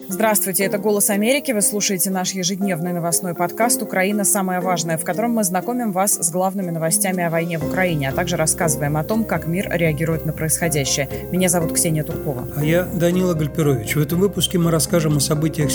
Здравствуйте, это «Голос Америки». Вы слушаете наш ежедневный новостной подкаст «Украина. Самое важное», в котором мы знакомим вас с главными новостями о войне в Украине, а также рассказываем о том, как мир реагирует на происходящее. Меня зовут Ксения Туркова. А я Данила Гальперович. В этом выпуске мы расскажем о событиях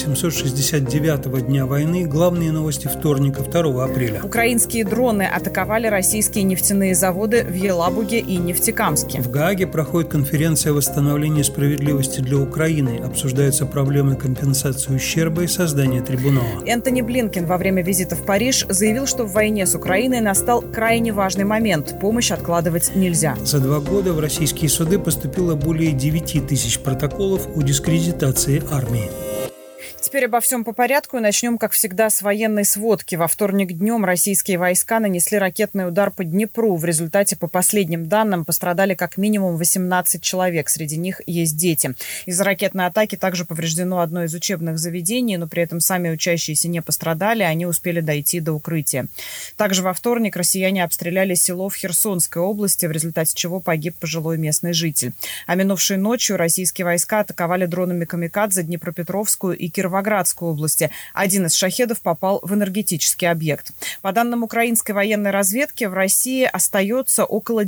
769-го дня войны, главные новости вторника, 2 апреля. Украинские дроны атаковали российские нефтяные заводы в Елабуге и Нефтекамске. В Гааге проходит конференция восстановления справедливости для Украины. Обсуждаются проблемы компенсации ущерба и создания трибунала. Энтони Блинкен во время визита в Париж заявил, что в войне с Украиной настал крайне важный момент. Помощь откладывать нельзя. За 2 года в российские суды поступило более 9 тысяч протоколов о дискредитации армии. Теперь обо всем по порядку и начнем, как всегда, с военной сводки. Во вторник днем российские войска нанесли ракетный удар по Днепру. В результате, по последним данным, пострадали как минимум 18 человек. Среди них есть дети. Из-за ракетной атаки также повреждено одно из учебных заведений, но при этом сами учащиеся не пострадали, они успели дойти до укрытия. Также во вторник россияне обстреляли село в Херсонской области, в результате чего погиб пожилой местный житель. А минувшей ночью российские войска атаковали дронами «Камикадзе» Днепропетровскую и Кировоградской области. Один из шахедов попал в энергетический объект. По данным украинской военной разведки, в России остается около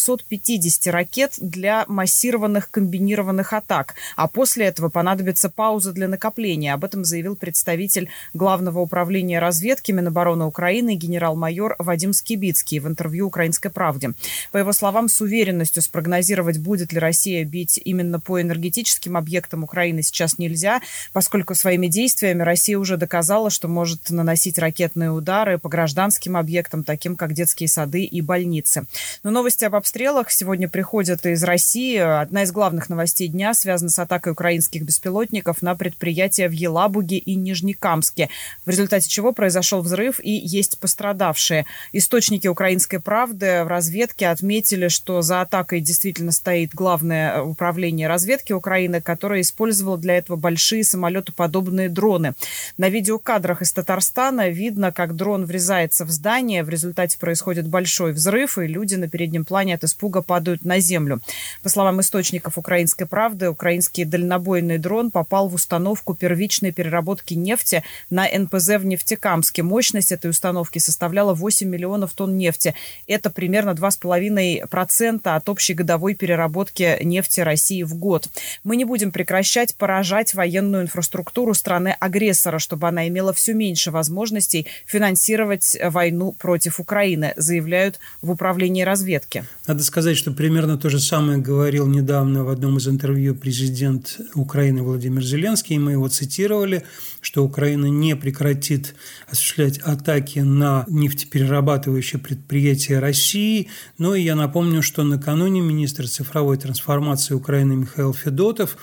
950 ракет для массированных комбинированных атак, а после этого понадобится пауза для накопления. Об этом заявил представитель Главного управления разведки Минобороны Украины генерал-майор Вадим Скибицкий в интервью «Украинской правде». По его словам, с уверенностью спрогнозировать, будет ли Россия бить именно по энергетическим объектам Украины, сейчас нельзя, поскольку своими действиями Россия уже доказала, что может наносить ракетные удары по гражданским объектам, таким как детские сады и больницы. Но новости об обстрелах сегодня приходят из России. Одна из главных новостей дня связана с атакой украинских беспилотников на предприятия в Елабуге и Нижнекамске, в результате чего произошел взрыв и есть пострадавшие. Источники «Украинской правды» в разведке отметили, что за атакой действительно стоит Главное управление разведки Украины, которое использовало для этого большие самолетоподобные дроны. На видеокадрах из Татарстана видно, как дрон врезается в здание. В результате происходит большой взрыв, и люди на переднем плане от испуга падают на землю. По словам источников «Украинской правды», украинский дальнобойный дрон попал в установку первичной переработки нефти на НПЗ в Нефтекамске. Мощность этой установки составляла 8 миллионов тонн нефти. Это примерно 2,5% от общей годовой переработки нефти России в год. Мы не будем прекращать поражать военную инфраструктуру страны-агрессора, чтобы она имела все меньше возможностей финансировать войну против Украины, заявляют в управлении разведки. Надо сказать, что примерно то же самое говорил недавно в одном из интервью президент Украины Владимир Зеленский, и мы его цитировали, что Украина не прекратит осуществлять атаки на нефтеперерабатывающие предприятия России. Но и я напомню, что накануне министр цифровой трансформации Украины Михаил Федотов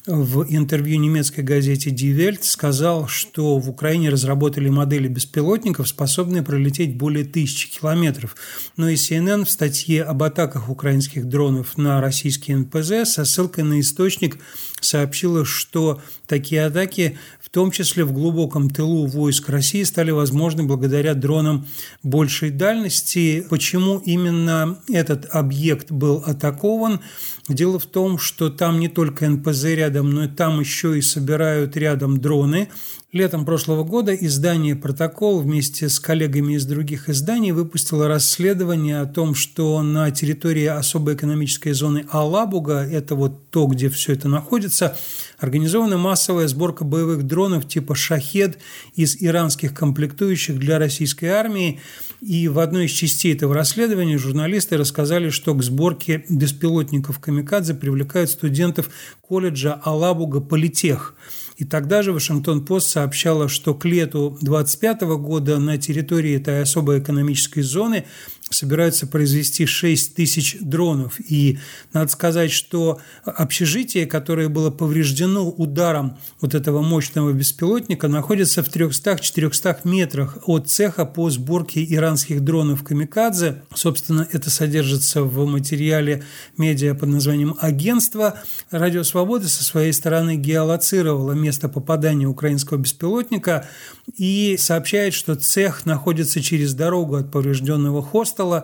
в интервью немецкой газете Die Welt сказал, что в Украине разработали модели беспилотников, способные пролететь более 1000 километров. Но и CNN в статье об атаках украинских дронов на российские НПЗ со ссылкой на источник сообщила, что такие атаки, в том числе в глубоком тылу войск России, стали возможны благодаря дронам большей дальности. Почему именно этот объект был атакован? Дело в том, что там не только НПЗ рядом, но и там еще и собирают рядом дроны. Летом прошлого года издание «Протокол» вместе с коллегами из других изданий выпустило расследование о том, что на территории особой экономической зоны Алабуга, это вот то, где все это находится, организована массовая сборка боевых дронов типа «Шахед» из иранских комплектующих для российской армии. И в одной из частей этого расследования журналисты рассказали, что к сборке беспилотников «Камикадзе» привлекают студентов колледжа Алабуга Политех. И тогда же Вашингтон-Пост сообщала, что к лету 2025 года на территории этой особой экономической зоны собираются произвести 6 тысяч дронов. И надо сказать, что общежитие, которое было повреждено ударом вот этого мощного беспилотника, находится в 300-400 метрах от цеха по сборке иранских дронов «Камикадзе». Собственно, это содержится в материале медиа под названием «Агентство». Радио Свободы со своей стороны геолоцировало место попадания украинского беспилотника и сообщает, что цех находится через дорогу от поврежденного хостела.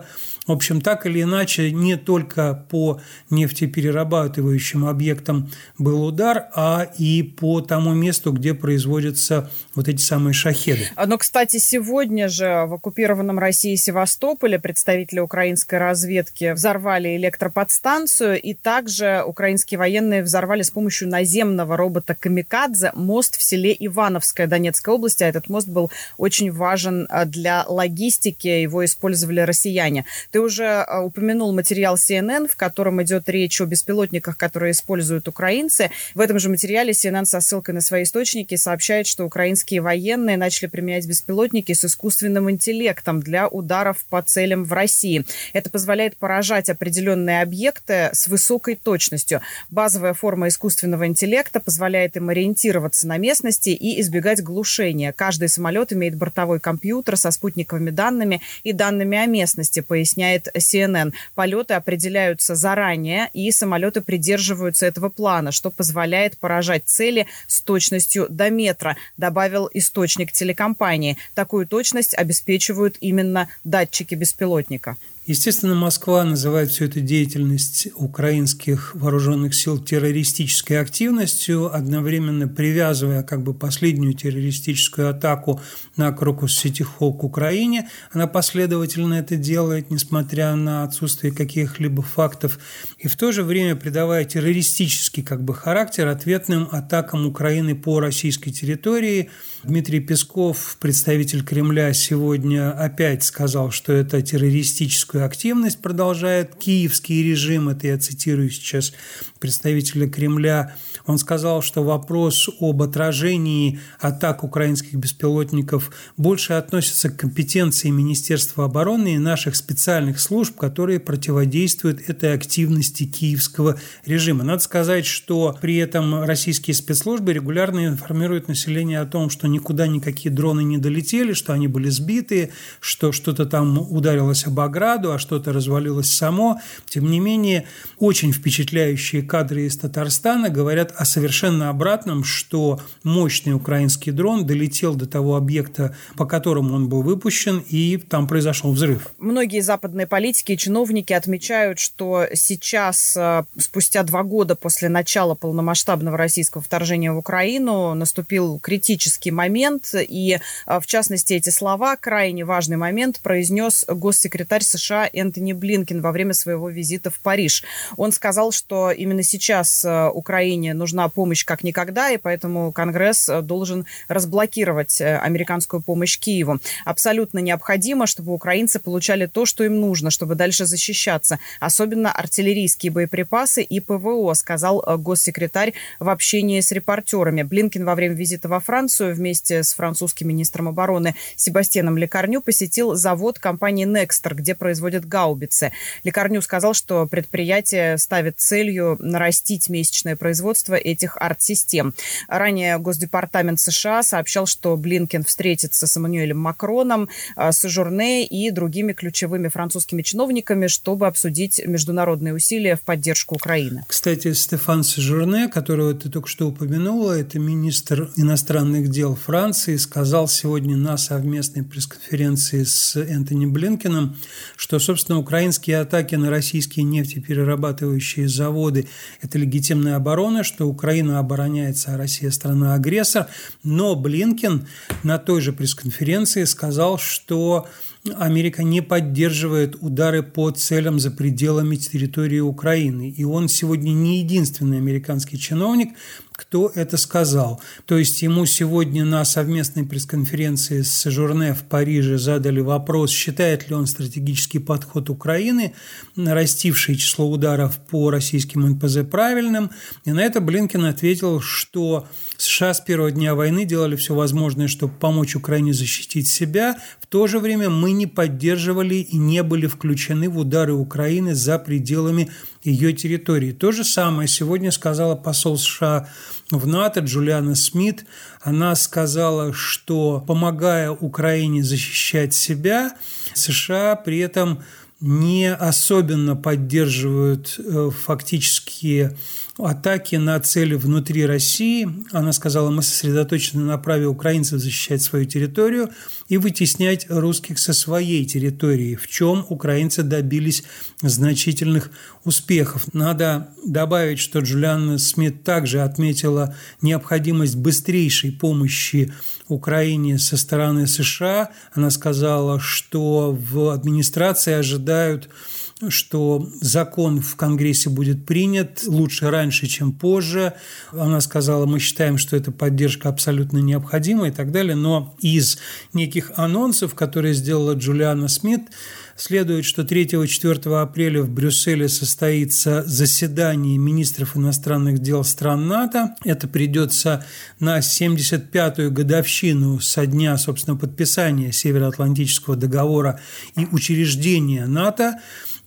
В общем, так или иначе, не только по нефтеперерабатывающим объектам был удар, а и по тому месту, где производятся вот эти самые шахеды. Но, кстати, сегодня же в оккупированном Россией Севастополе представители украинской разведки взорвали электроподстанцию, и также украинские военные взорвали с помощью наземного робота «Камикадзе» мост в селе Ивановское Донецкой области. А этот мост был очень важен для логистики, его использовали россияне. Ты уже упомянул материал CNN, в котором идет речь о беспилотниках, которые используют украинцы. В этом же материале CNN со ссылкой на свои источники сообщает, что украинские военные начали применять беспилотники с искусственным интеллектом для ударов по целям в России. Это позволяет поражать определенные объекты с высокой точностью. Базовая форма искусственного интеллекта позволяет им ориентироваться на местности и избегать глушения. Каждый самолет имеет бортовой компьютер со спутниковыми данными и данными о местности, поясняет CNN. Полеты определяются заранее, и самолеты придерживаются этого плана, что позволяет поражать цели с точностью до метра, добавил источник телекомпании. Такую точность обеспечивают именно датчики беспилотника. Естественно, Москва называет всю эту деятельность украинских вооруженных сил террористической активностью, одновременно привязывая последнюю террористическую атаку на Крокус-Сити Холл к Украине. Она последовательно это делает, несмотря на отсутствие каких-либо фактов, и в то же время придавая террористический характер ответным атакам Украины по российской территории. Дмитрий Песков, представитель Кремля, сегодня опять сказал, что это террористическая активность продолжает киевский режим. Это я цитирую сейчас представителя Кремля. Он сказал, что вопрос об отражении атак украинских беспилотников больше относится к компетенции Министерства обороны и наших специальных служб, которые противодействуют этой активности киевского режима. Надо сказать, что при этом российские спецслужбы регулярно информируют население о том, что никуда никакие дроны не долетели, что они были сбиты, что что-то там ударилось об ограду, а что-то развалилось само. Тем не менее, очень впечатляющие кадры из Татарстана говорят о совершенно обратном, что мощный украинский дрон долетел до того объекта, по которому он был выпущен, и там произошел взрыв. Многие западные политики и чиновники отмечают, что сейчас, спустя 2 года после начала полномасштабного российского вторжения в Украину, наступил критический момент, и, в частности, эти слова, крайне важный момент, произнес госсекретарь США Энтони Блинкен во время своего визита в Париж. Он сказал, что именно сейчас Украине нужна помощь как никогда, и поэтому Конгресс должен разблокировать американскую помощь Киеву. Абсолютно необходимо, чтобы украинцы получали то, что им нужно, чтобы дальше защищаться, особенно артиллерийские боеприпасы и ПВО, сказал госсекретарь в общении с репортерами. Блинкен во время визита во Францию вместе с французским министром обороны Себастьяном Лекарню посетил завод компании Nexter, где производят гаубицы. Лекарню сказал, что предприятие ставит целью нарастить месячное производство этих арт-систем. Ранее Госдепартамент США сообщал, что Блинкен встретится с Эммануэлем Макроном, с Журне и другими ключевыми французскими чиновниками, чтобы обсудить международные усилия в поддержку Украины. Кстати, Стефан Сежурне, которого ты только что упомянула, это министр иностранных дел Франции, сказал сегодня на совместной пресс-конференции с Энтони Блинкеном, что, собственно, украинские атаки на российские нефтеперерабатывающие заводы – это легитимная оборона, что Украина обороняется, а Россия – страна-агрессор. Но Блинкен на той же пресс-конференции сказал, что Америка не поддерживает удары по целям за пределами территории Украины. И он сегодня не единственный американский чиновник, кто это сказал. То есть ему сегодня на совместной пресс-конференции с Сежурне в Париже задали вопрос, считает ли он стратегический подход Украины, нарастивший число ударов по российским НПЗ, правильным. И на это Блинкен ответил, что США с первого дня войны делали все возможное, чтобы помочь Украине защитить себя. В то же время мы не поддерживали и не были включены в удары Украины за пределами ее территории. То же самое сегодня сказала посол США в НАТО Джулиана Смит. Она сказала, что, помогая Украине защищать себя, США при этом не особенно поддерживают фактически атаки на цели внутри России. Она сказала, мы сосредоточены на праве украинцев защищать свою территорию и вытеснять русских со своей территории, в чем украинцы добились значительных успехов. Надо добавить, что Джулиана Смит также отметила необходимость быстрейшей помощи Украине со стороны США. Она сказала, что в администрации ожидают, что закон в Конгрессе будет принят лучше раньше, чем позже. Она сказала, мы считаем, что эта поддержка абсолютно необходима и так далее. Но из неких анонсов, которые сделала Джулиана Смит, следует, что 3-4 апреля в Брюсселе состоится заседание министров иностранных дел стран НАТО. Это придется на 75-ю годовщину со дня, собственно, подписания Североатлантического договора и учреждения НАТО.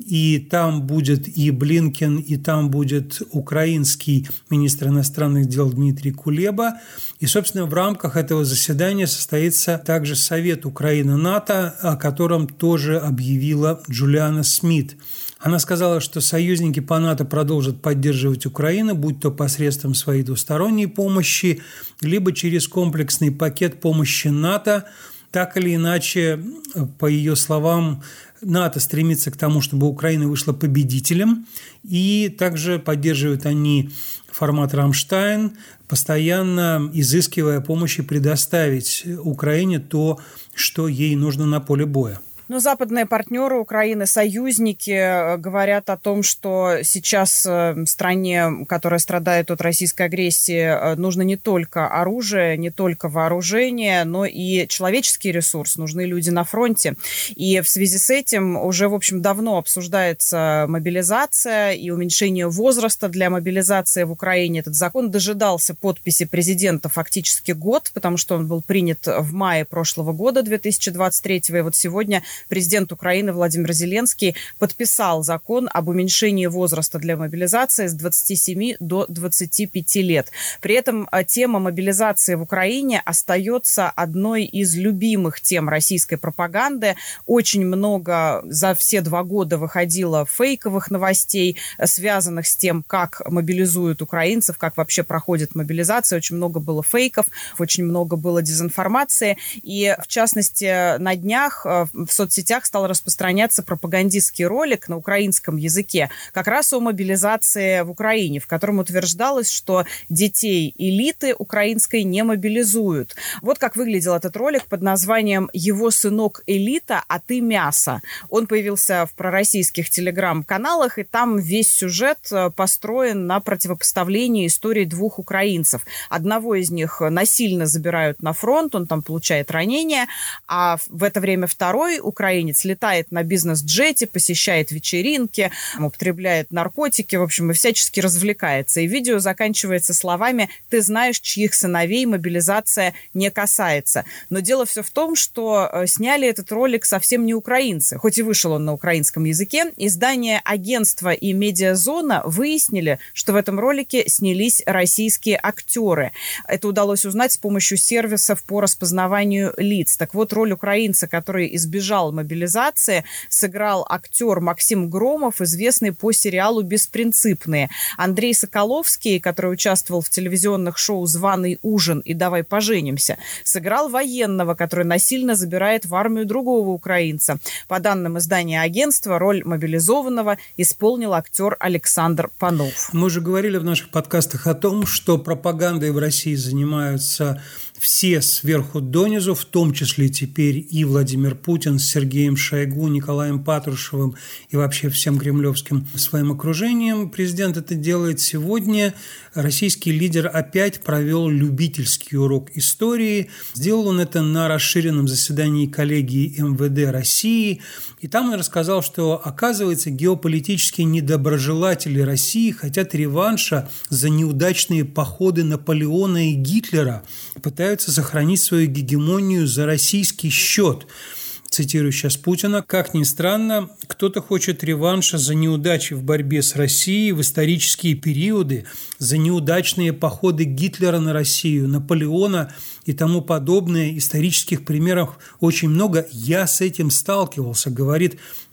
И там будет и Блинкен, и там будет украинский министр иностранных дел Дмитрий Кулеба. И, собственно, в рамках этого заседания состоится также Совет Украина-НАТО, о котором тоже объявила Джулиана Смит. Она сказала, что союзники по НАТО продолжат поддерживать Украину, будь то посредством своей двусторонней помощи, либо через комплексный пакет помощи НАТО. Так или иначе, по ее словам, НАТО стремится к тому, чтобы Украина вышла победителем, и также поддерживают они формат «Рамштайн», постоянно изыскивая помощь и предоставить Украине то, что ей нужно на поле боя. Но западные партнеры Украины, союзники, говорят о том, что сейчас стране, которая страдает от российской агрессии, нужно не только оружие, не только вооружение, но и человеческий ресурс, нужны люди на фронте. И в связи с этим уже, в общем, давно обсуждается мобилизация и уменьшение возраста для мобилизации в Украине. Этот закон дожидался подписи президента фактически год, потому что он был принят в мае прошлого года, 2023, и вот сегодня президент Украины Владимир Зеленский подписал закон об уменьшении возраста для мобилизации с 27 до 25 лет. При этом тема мобилизации в Украине остается одной из любимых тем российской пропаганды. Очень много за все 2 года выходило фейковых новостей, связанных с тем, как мобилизуют украинцев, как вообще проходит мобилизация. Очень много было фейков, очень много было дезинформации. И, в частности, на днях в соцсетях стал распространяться пропагандистский ролик на украинском языке как раз о мобилизации в Украине, в котором утверждалось, что детей элиты украинской не мобилизуют. Вот как выглядел этот ролик под названием «Его сынок элита, а ты мясо». Он появился в пророссийских телеграм-каналах, и там весь сюжет построен на противопоставлении истории 2 украинцев. Одного из них насильно забирают на фронт, он там получает ранение, а в это время второй украинец летает на бизнес-джете, посещает вечеринки, употребляет наркотики, в общем, и всячески развлекается. И видео заканчивается словами «Ты знаешь, чьих сыновей мобилизация не касается». Но дело все в том, что сняли этот ролик совсем не украинцы, хоть и вышел он на украинском языке. Издание «Агентство» и «Медиазона» выяснили, что в этом ролике снялись российские актеры. Это удалось узнать с помощью сервисов по распознаванию лиц. Так вот, роль украинца, который избежал мобилизации, сыграл актер Максим Громов, известный по сериалу «Беспринципные». Андрей Соколовский, который участвовал в телевизионных шоу «Званый ужин» и «Давай поженимся», сыграл военного, который насильно забирает в армию другого украинца. По данным издания «Агентство», роль мобилизованного исполнил актер Александр Панов. Мы уже говорили в наших подкастах о том, что пропагандой в России занимаются все сверху донизу, в том числе теперь и Владимир Путин с Сергеем Шойгу, Николаем Патрушевым и вообще всем кремлевским своим окружением. Президент это делает сегодня. Российский лидер опять провел любительский урок истории. Сделал он это на расширенном заседании коллегии МВД России. И там он рассказал, что, оказывается, геополитические недоброжелатели России хотят реванша за неудачные походы Наполеона и Гитлера, пытаются сохранить свою гегемонию за российский счет. Цитирую сейчас Путина. «Как ни странно, кто-то хочет реванша за неудачи в борьбе с Россией в исторические периоды, за неудачные походы Гитлера на Россию, Наполеона и тому подобное. Исторических примеров очень много. Я с этим сталкивался», говорит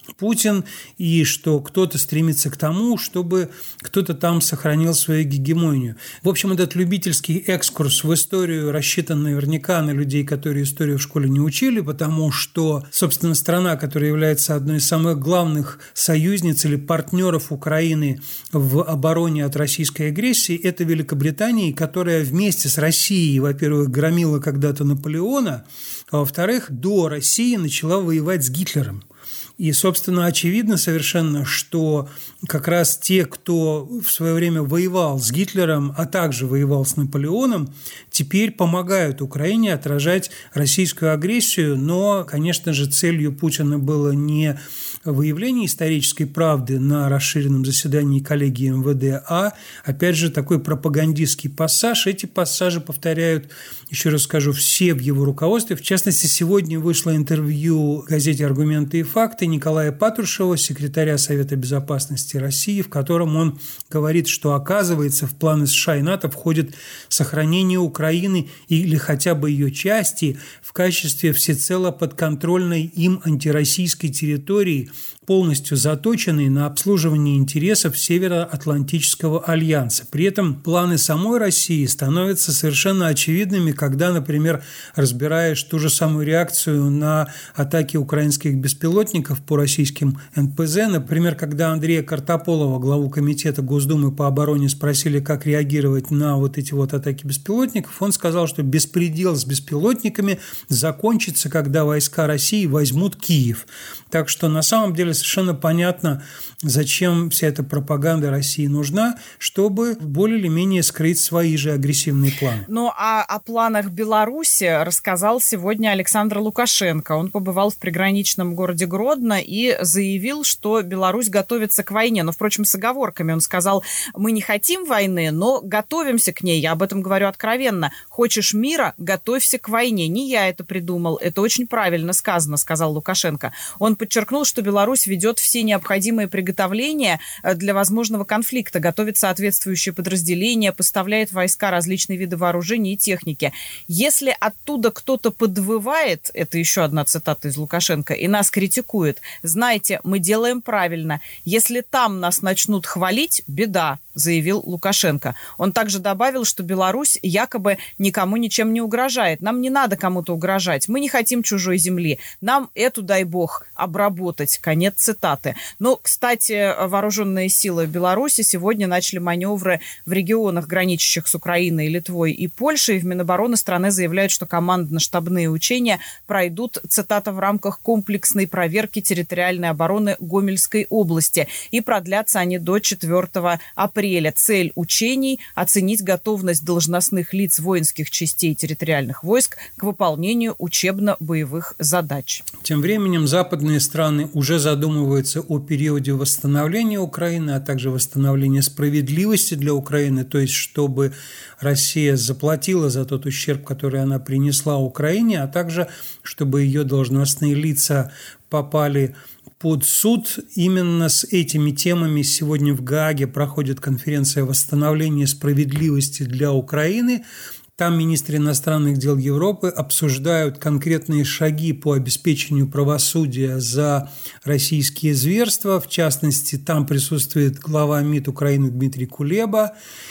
Путин, и что кто-то стремится к тому, чтобы кто-то там сохранил свою гегемонию. В общем, этот любительский экскурс в историю рассчитан наверняка на людей, которые историю в школе не учили, потому что, собственно, страна, которая является одной из самых главных союзниц или партнеров Украины в обороне от российской агрессии, это Великобритания, которая вместе с Россией, во-первых, громила когда-то Наполеона, а во-вторых, до России начала воевать с Гитлером. И, собственно, очевидно совершенно, что как раз те, кто в свое время воевал с Гитлером, а также воевал с Наполеоном, теперь помогают Украине отражать российскую агрессию. Но, конечно же, целью Путина было не выявление исторической правды на расширенном заседании коллегии МВД, а, опять же, такой пропагандистский пассаж. Эти пассажи повторяют, еще раз скажу, все в его руководстве. В частности, сегодня вышло интервью в газете «Аргументы и факты» Николая Патрушева, секретаря Совета безопасности России, в котором он говорит, что, оказывается, в планы США и НАТО входит сохранение Украины или хотя бы ее части в качестве всецело подконтрольной им антироссийской территории, полностью заточенный на обслуживание интересов Североатлантического альянса. При этом планы самой России становятся совершенно очевидными, когда, например, разбираешь ту же самую реакцию на атаки украинских беспилотников по российским НПЗ. Например, когда Андрея Картополова, главу комитета Госдумы по обороне, спросили, как реагировать на вот эти вот атаки беспилотников, он сказал, что беспредел с беспилотниками закончится, когда войска России возьмут Киев. Так что на самом деле совершенно понятно, зачем вся эта пропаганда России нужна, чтобы более или менее скрыть свои же агрессивные планы. Ну, а о планах Беларуси рассказал сегодня Александр Лукашенко. Он побывал в приграничном городе Гродно и заявил, что Беларусь готовится к войне. Но, впрочем, с оговорками. Он сказал, мы не хотим войны, но готовимся к ней. Я об этом говорю откровенно. Хочешь мира, готовься к войне. Не я это придумал. Это очень правильно сказано, сказал Лукашенко. Он подчеркнул, что Беларусь ведет все необходимые приготовления для возможного конфликта, готовит соответствующие подразделения, поставляет в войска различные виды вооружений и техники. Если оттуда кто-то подвывает, это еще одна цитата из Лукашенко, и нас критикует, знайте, мы делаем правильно. Если там нас начнут хвалить, беда, заявил Лукашенко. Он также добавил, что Беларусь якобы никому ничем не угрожает. Нам не надо кому-то угрожать. Мы не хотим чужой земли. Нам эту, дай бог, обработать. Конец цитаты. Но, кстати, вооруженные силы Беларуси сегодня начали маневры в регионах, граничащих с Украиной, Литвой и Польшей. В Минобороны страны заявляют, что командно-штабные учения пройдут, цитата, в рамках комплексной проверки территориальной обороны Гомельской области. И продлятся они до 4 апреля. Цель учений – оценить готовность должностных лиц воинских частей территориальных войск к выполнению учебно-боевых задач. Тем временем западные страны уже задумываются о периоде восстановления Украины, а также восстановления справедливости для Украины, то есть чтобы Россия заплатила за тот ущерб, который она принесла Украине, а также чтобы ее должностные лица попали под суд. Именно с этими темами сегодня в Гааге проходит конференция восстановления справедливости для Украины. Там министры иностранных дел Европы обсуждают конкретные шаги по обеспечению правосудия за российские зверства. В частности, там присутствует глава МИД Украины Дмитрий Кулеба.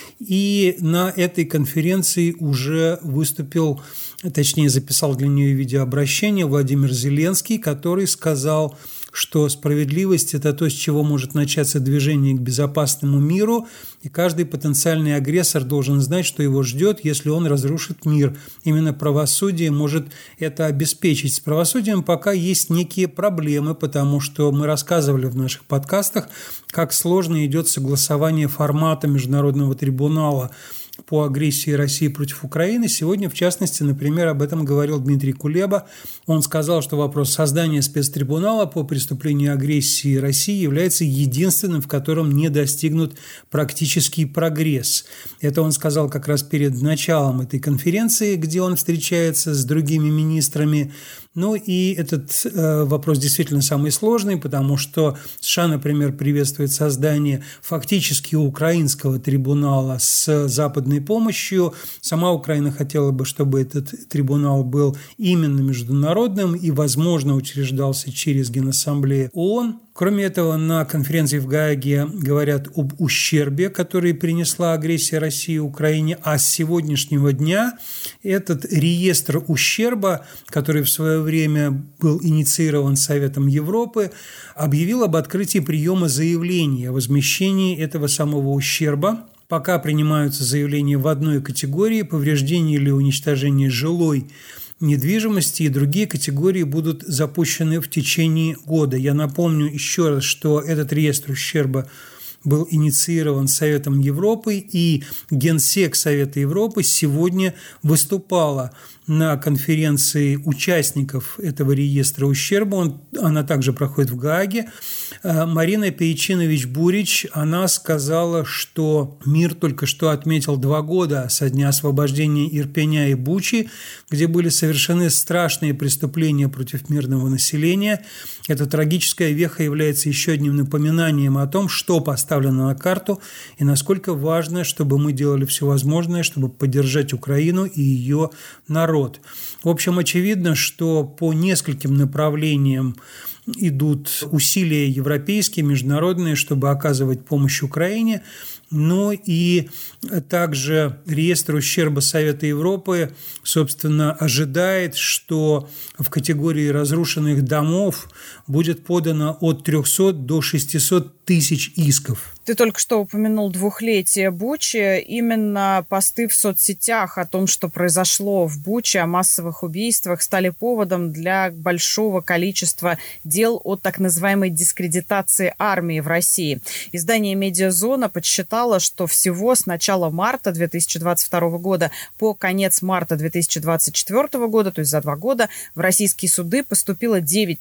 И на этой конференции уже выступил, точнее записал для нее видеообращение Владимир Зеленский, который сказал, что справедливость – это то, с чего может начаться движение к безопасному миру, и каждый потенциальный агрессор должен знать, что его ждет, если он разрушит мир. Именно правосудие может это обеспечить. С правосудием пока есть некие проблемы, потому что мы рассказывали в наших подкастах, как сложно идет согласование формата Международного трибунала по агрессии России против Украины. Сегодня, в частности, например, об этом говорил Дмитрий Кулеба. Он сказал, что вопрос создания спецтрибунала по преступлению агрессии России является единственным, в котором не достигнут практический прогресс. Это он сказал как раз перед началом этой конференции, где он встречается с другими министрами. Ну и этот вопрос действительно самый сложный, потому что США, например, приветствует создание фактически украинского трибунала с западной помощью. Сама Украина хотела бы, чтобы этот трибунал был именно международным и, возможно, учреждался через Генассамблею ООН. Кроме этого, на конференции в Гааге говорят об ущербе, который принесла агрессия России Украине, а с сегодняшнего дня этот реестр ущерба, который в свое время был инициирован Советом Европы, объявил об открытии приема заявлений о возмещении этого самого ущерба. Пока принимаются заявления в одной категории – повреждение или уничтожение жилой недвижимости, и другие категории будут запущены в течение года. Я напомню еще раз, что этот реестр ущерба был инициирован Советом Европы, и Генсек Совета Европы сегодня выступала на конференции участников этого реестра ущерба. Она также проходит в Гааге. Марина Пейчинович-Бурич, она сказала, что мир только что отметил 2 года со дня освобождения Ирпеня и Бучи, где были совершены страшные преступления против мирного населения. Эта трагическая веха является еще одним напоминанием о том, что поставлено на карту и насколько важно, чтобы мы делали все возможное, чтобы поддержать Украину и ее народ. В общем, очевидно, что по нескольким направлениям идут усилия европейские, международные, чтобы оказывать помощь Украине, но и также реестр ущерба Совета Европы, собственно, ожидает, что в категории разрушенных домов будет подано от 300 до 600 тысяч исков. Ты только что упомянул 2-летие Бучи. Именно посты в соцсетях о том, что произошло в Буче, о массовых убийствах, стали поводом для большого количества дел о так называемой дискредитации армии в России. Издание «Медиазона» подсчитало, что всего с начала марта 2022 года по конец марта 2024 года, то есть за 2 года, в российские суды поступило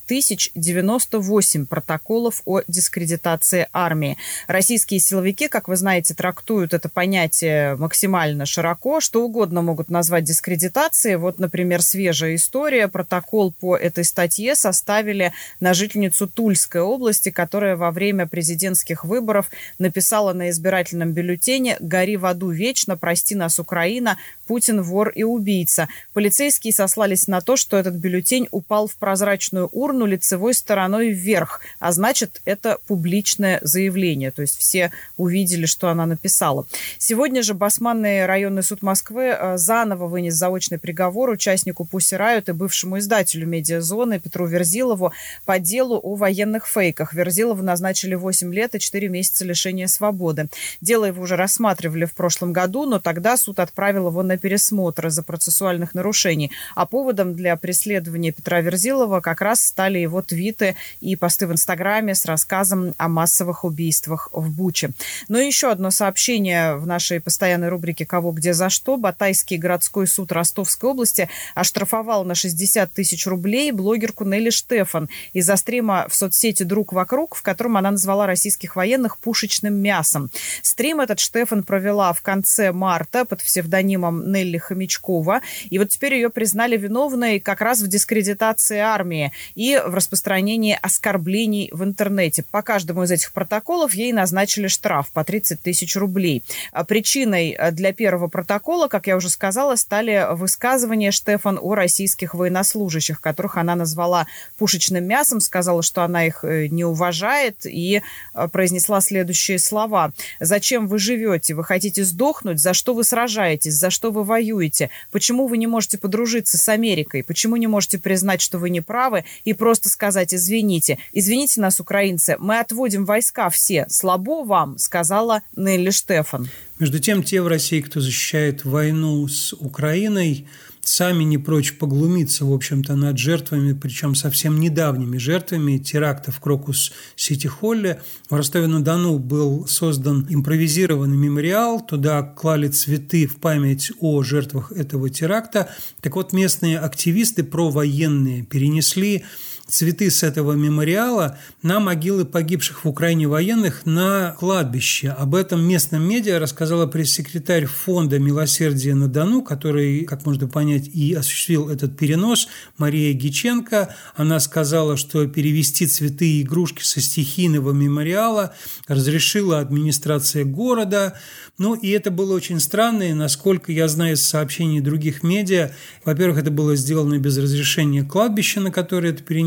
9098 протоколов о дискредитации армии. Российские силовики, как вы знаете, трактуют это понятие максимально широко. Что угодно могут назвать дискредитацией. Вот, например, свежая история. Протокол по этой статье составили на жительницу Тульской области, которая во время президентских выборов написала на избирательном бюллетене «Гори в аду вечно, прости нас, Украина, Путин вор и убийца». Полицейские сослались на то, что этот бюллетень упал в прозрачную урну лицевой стороной вверх, а значит, это публичное заявление. То есть все увидели, что она написала. Сегодня же Басманный районный суд Москвы заново вынес заочный приговор участнику Pussy Riot и бывшему издателю «Медиазоны» Петру Верзилову по делу о военных фейках. Верзилову назначили 8 лет и 4 месяца лишения свободы. Дело его уже рассматривали в прошлом году, но тогда суд отправил его на пересмотр из-за процессуальных нарушений. А поводом для преследования Петра Верзилова как раз стали его твиты и посты в Инстаграме с рассказом о массовых убийствах в Буче. Но еще одно сообщение в нашей постоянной рубрике «Кого, где, за что». Батайский городской суд Ростовской области оштрафовал на 60 тысяч рублей блогерку Нелли Штефан из-за стрима в соцсети «Друг вокруг», в котором она назвала российских военных пушечным мясом. Стрим этот Штефан провела в конце марта под псевдонимом Нелли Хомячкова. И вот теперь ее признали виновной как раз в дискредитации армии и в распространении оскорблений в интернете. По каждому из этих протоколов ей назначили штраф по 30 тысяч рублей. Причиной для первого протокола, как я уже сказала, стали высказывания Штефан о российских военнослужащих, которых она назвала пушечным мясом, сказала, что она их не уважает, и произнесла следующие слова. «Зачем вы живете? Вы хотите сдохнуть? За что вы сражаетесь? За что вы воюете? Почему вы не можете подружиться с Америкой? Почему не можете признать, что вы не правы, и просто сказать «извините»? Извините нас, украинцы, мы отводим войска все. Слабо вам», сказала Нелли Штефан. Между тем, те в России, кто защищает войну с Украиной, сами не прочь поглумиться, в общем-то, над жертвами, причем совсем недавними жертвами теракта в Крокус-Сити-Холле. В Ростове-на-Дону был создан импровизированный мемориал, туда клали цветы в память о жертвах этого теракта. Так вот, местные активисты провоенные перенесли цветы с этого мемориала на могилы погибших в Украине военных на кладбище. Об этом местным медиа рассказала пресс-секретарь фонда «Милосердие на Дону», который, как можно понять, и осуществил этот перенос, Мария Гиченко. Она сказала, что перевести цветы и игрушки со стихийного мемориала разрешила администрация города. Ну, и это было очень странно, и, насколько я знаю из сообщений других медиа, во-первых, это было сделано без разрешения кладбища, на которое это перенесли,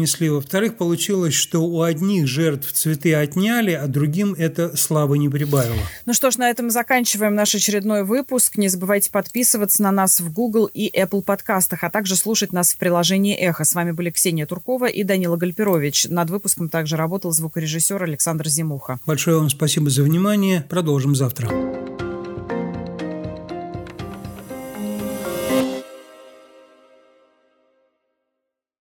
принесли. Во-вторых, получилось, что у одних жертв цветы отняли, а другим это славы не прибавило. Ну что ж, на этом заканчиваем наш очередной выпуск. Не забывайте подписываться на нас в Google и Apple подкастах, а также слушать нас в приложении «Эхо». С вами были Ксения Туркова и Данила Гальперович. Над выпуском также работал звукорежиссер Александр Зимуха. Большое вам спасибо за внимание. Продолжим завтра.